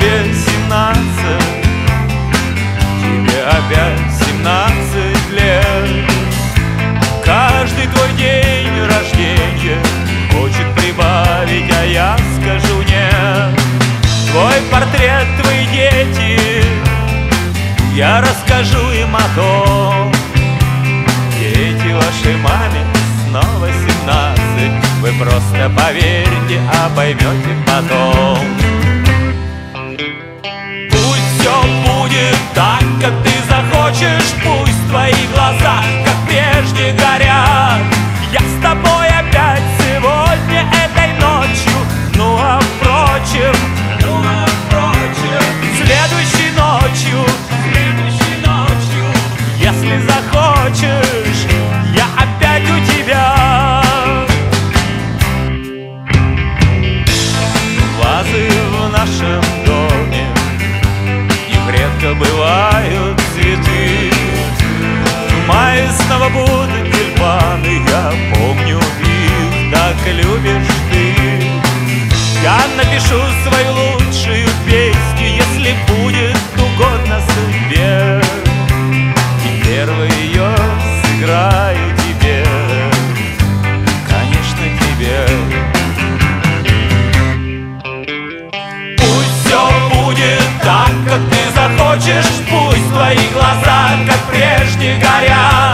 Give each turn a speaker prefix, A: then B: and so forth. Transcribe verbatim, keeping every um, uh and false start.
A: тебе семнадцать, тебе опять семнадцать лет. Каждый твой день рождения хочет прибавить, а я скажу нет. Твой портрет, твои дети, я расскажу им о том. Дети, вашей маме снова семнадцать, вы просто поверьте, а поймете потом. Пусть все будет так, как ты захочешь, пусть твои глаза, как прежде, горят. Я с тобой опять сегодня, этой ночью. Ну а впрочем, ну а впрочем, следующей ночью, следующей ночью, если захочешь, я опять у тебя. Вазы в нашем доме, их редко бывают цветы. В мае снова будут тюльпаны, я помню их, так любишь ты. Я напишу свою лучшую песню, если будет угодно судьбе, и первый ее сыграю тебе, конечно, тебе. Пусть все будет так, как ты захочешь, пусть твои глаза, как прежде, горят.